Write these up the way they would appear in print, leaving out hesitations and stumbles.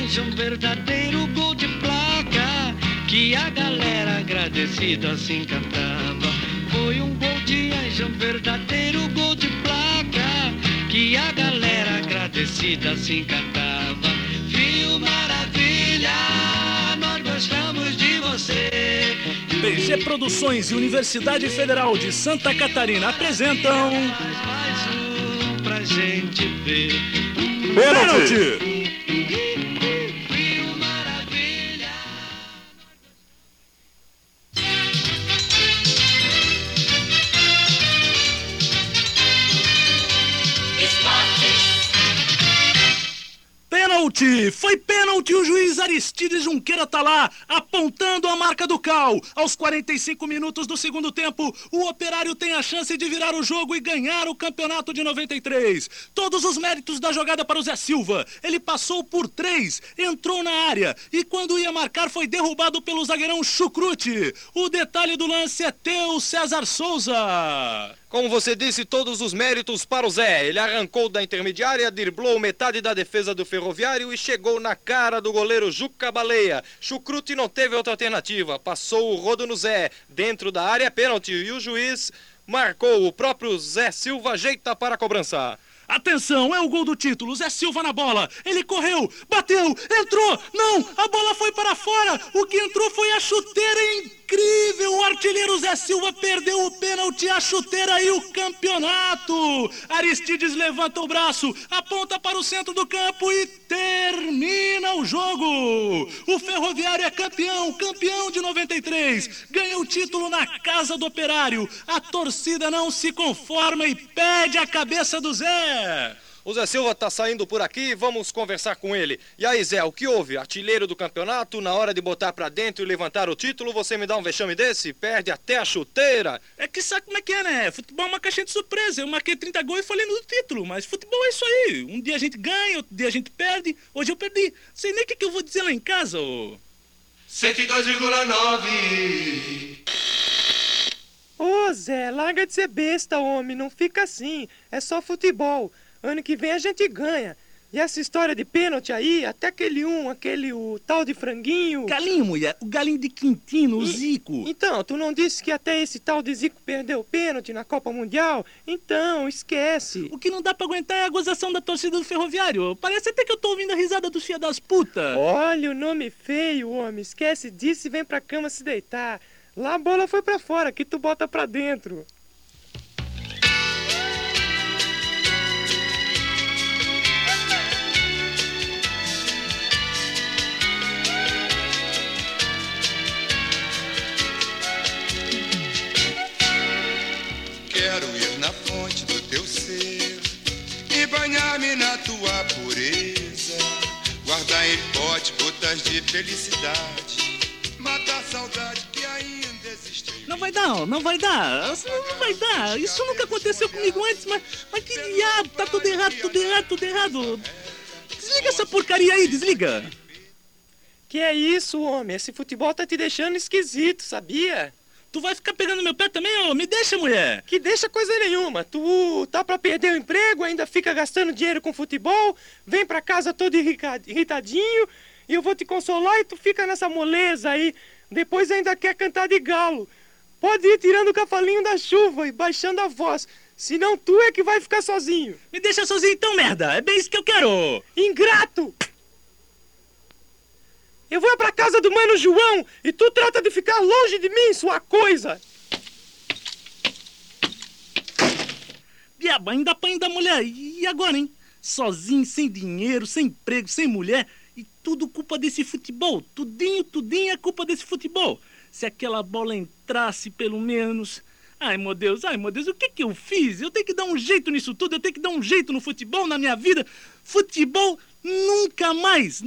Anja, um verdadeiro gol de placa, que a galera agradecida assim cantava. Foi um gol de Anja, um verdadeiro gol de placa, que a galera agradecida assim cantava. Viu, maravilha, nós gostamos de você. PG Produções e Universidade Federal de Santa Catarina apresentam... Mais um pra gente ver. Pênalti! Pênalti! Foi pênalti, o juiz Aristides Junqueira tá lá, apontando a marca do cal. Aos 45 minutos do segundo tempo, o Operário tem a chance de virar o jogo e ganhar o campeonato de 93. Todos os méritos da jogada para o Zé Silva. Ele passou por 3, entrou na área e quando ia marcar foi derrubado pelo zagueirão Chucrute. O detalhe do lance é teu, César Souza. Como você disse, todos os méritos para o Zé. Ele arrancou da intermediária, driblou metade da defesa do Ferroviário e chegou na cara do goleiro Juca Baleia. Chucrute não teve outra alternativa, passou o rodo no Zé. Dentro da área, pênalti, e o juiz marcou. O próprio Zé Silva ajeita para a cobrança. Atenção, é o gol do título, Zé Silva na bola, ele correu, bateu, entrou, não, a bola foi para fora, o que entrou foi a chuteira, incrível, o artilheiro Zé Silva perdeu o pênalti, a chuteira e o campeonato. Aristides levanta o braço, aponta para o centro do campo e termina o jogo. O Ferroviário é campeão de 93, ganha o título na casa do Operário, a torcida não se conforma e pede a cabeça do Zé. O Zé Silva tá saindo por aqui, vamos conversar com ele. E aí, Zé, o que houve? Artilheiro do campeonato, na hora de botar pra dentro e levantar o título, você me dá um vexame desse? Perde até a chuteira. É que sabe como é que é, né? Futebol é uma caixinha de surpresa. Eu marquei 30 gols e falei no título, mas futebol é isso aí. Um dia a gente ganha, outro dia a gente perde. Hoje eu perdi. Sei nem o que eu vou dizer lá em casa, ô. 102,9. Ô Zé, larga de ser besta, homem, não fica assim, é só futebol, ano que vem a gente ganha. E essa história de pênalti aí, até o tal de franguinho... Galinho, mulher, o galinho de Quintino, o Zico. Então, tu não disse que até esse tal de Zico perdeu o pênalti na Copa Mundial? Então, esquece. O que não dá pra aguentar é a gozação da torcida do Ferroviário, parece até que eu tô ouvindo a risada dos filha das putas. Olha o nome feio, homem, esquece disso e vem pra cama se deitar. Lá a bola foi pra fora, aqui tu bota pra dentro. Quero ir na fonte do teu ser e banhar-me na tua pureza, guardar em pote gotas de felicidade, matar a saudade que ainda existe. Não vai dar, não vai dar. Isso nunca aconteceu comigo antes, mas que diabo, tá tudo errado. Desliga essa porcaria aí, desliga. Que é isso, homem? Esse futebol tá te deixando esquisito, sabia? Tu vai ficar pegando meu pé também, ô? Me deixa, mulher. Que deixa coisa nenhuma. Tu tá pra perder o emprego, ainda fica gastando dinheiro com futebol, vem pra casa todo irritadinho, e eu vou te consolar e tu fica nessa moleza aí. Depois ainda quer cantar de galo. Pode ir tirando o cavalinho da chuva e baixando a voz, senão tu é que vai ficar sozinho. Me deixa sozinho então, merda. É bem isso que eu quero. Ingrato! Eu vou pra casa do Mano João e tu trata de ficar longe de mim, sua coisa. Diabo, ainda apanho da mulher. E agora, hein? Sozinho, sem dinheiro, sem emprego, sem mulher. E tudo culpa desse futebol. Tudinho é culpa desse futebol. Se aquela bola entrasse, pelo menos... Ai, meu Deus, o que eu fiz? Eu tenho que dar um jeito nisso tudo, eu tenho que dar um jeito no futebol, na minha vida. Futebol, nunca mais.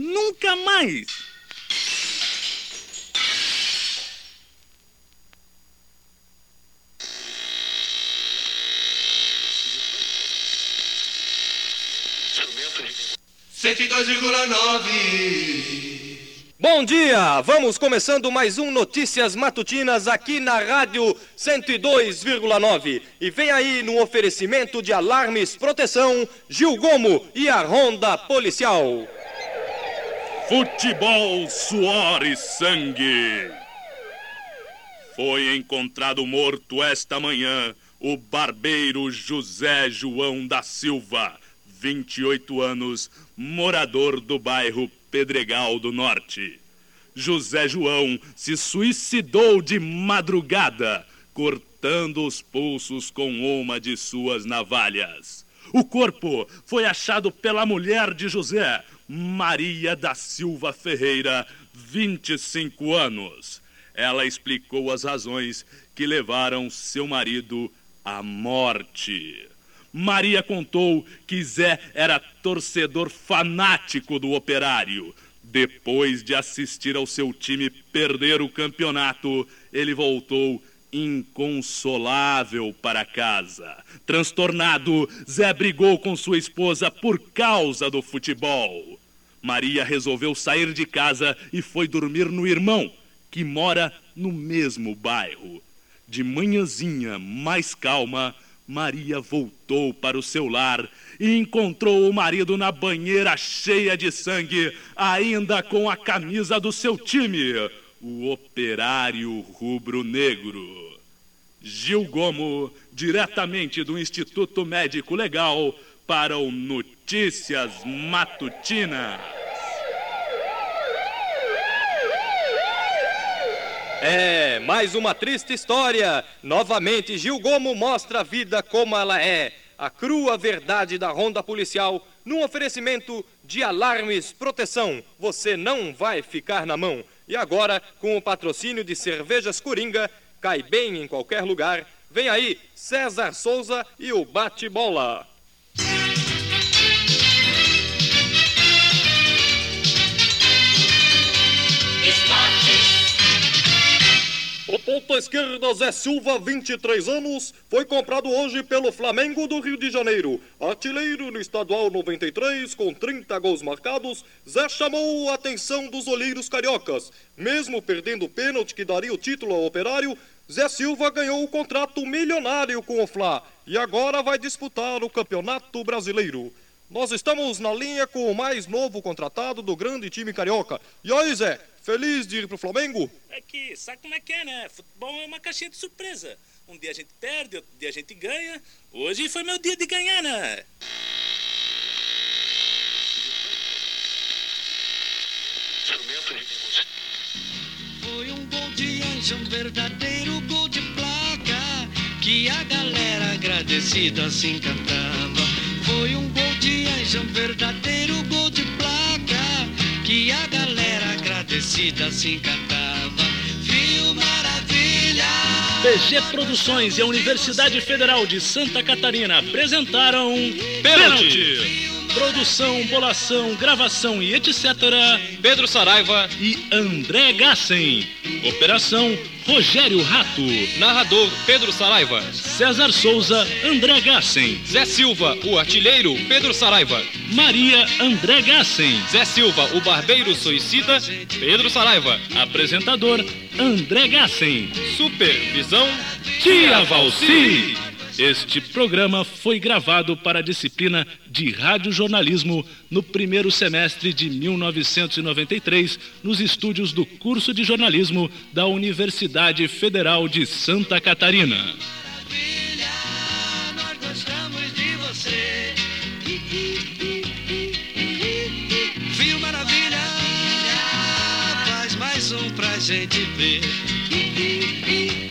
102,9. Bom dia! Vamos começando mais um Notícias Matutinas aqui na Rádio 102,9. E vem aí no oferecimento de Alarmes Proteção, Gil Gomo e a Ronda Policial. Futebol, suor e sangue. Foi encontrado morto esta manhã o barbeiro José João da Silva, 28 anos, morador do bairro Pedregal do Norte. José João se suicidou de madrugada, cortando os pulsos com uma de suas navalhas. O corpo foi achado pela mulher de José, Maria da Silva Ferreira, 25 anos. Ela explicou as razões que levaram seu marido à morte. Maria contou que Zé era torcedor fanático do Operário. Depois de assistir ao seu time perder o campeonato, ele voltou inconsolável para casa. Transtornado, Zé brigou com sua esposa por causa do futebol. Maria resolveu sair de casa e foi dormir no irmão, que mora no mesmo bairro. De manhãzinha, mais calma, Maria voltou para o seu lar e encontrou o marido na banheira cheia de sangue, ainda com a camisa do seu time, o Operário Rubro-Negro. Gil Gomo, diretamente do Instituto Médico Legal, para o Notícias Matutinas. É, mais uma triste história. Novamente, Gil Gomo mostra a vida como ela é. A crua verdade da ronda policial, num oferecimento de Alarmes Proteção. Você não vai ficar na mão. E agora, com o patrocínio de Cervejas Coringa, cai bem em qualquer lugar. Vem aí, César Souza e o Bate-Bola. O ponta esquerda Zé Silva, 23 anos, foi comprado hoje pelo Flamengo do Rio de Janeiro. Artilheiro no estadual 93, com 30 gols marcados, Zé chamou a atenção dos olheiros cariocas. Mesmo perdendo o pênalti que daria o título ao Operário, Zé Silva ganhou o contrato milionário com o Fla e agora vai disputar o Campeonato Brasileiro. Nós estamos na linha com o mais novo contratado do grande time carioca. E aí, Zé, feliz de ir pro Flamengo? É que, sabe como é que é, né? Futebol é uma caixinha de surpresa. Um dia a gente perde, outro dia a gente ganha. Hoje foi meu dia de ganhar, né? Foi um gol de anjo, um verdadeiro gol de placa, que a galera agradecida assim cantava. Foi um gol de anjo, um verdadeiro gol de placa, que a galera agradecida assim cantava. Viu maravilha! PG Produções e a Universidade Federal de Santa Catarina apresentaram Pênalti. Produção, bolação, gravação e etc. Pedro Saraiva e André Gassen. Operação Rogério Rato. Narrador Pedro Saraiva. César Souza, André Gassen. Zé Silva, o artilheiro Pedro Saraiva. Maria, André Gassen. Zé Silva, o barbeiro suicida Pedro Saraiva. Apresentador André Gassen. Supervisão Tia Valci. Este programa foi gravado para a disciplina de radiojornalismo no primeiro semestre de 1993, nos estúdios do curso de jornalismo da Universidade Federal de Santa Catarina. Nós gostamos de você. Viu maravilha? Faz mais um pra gente ver.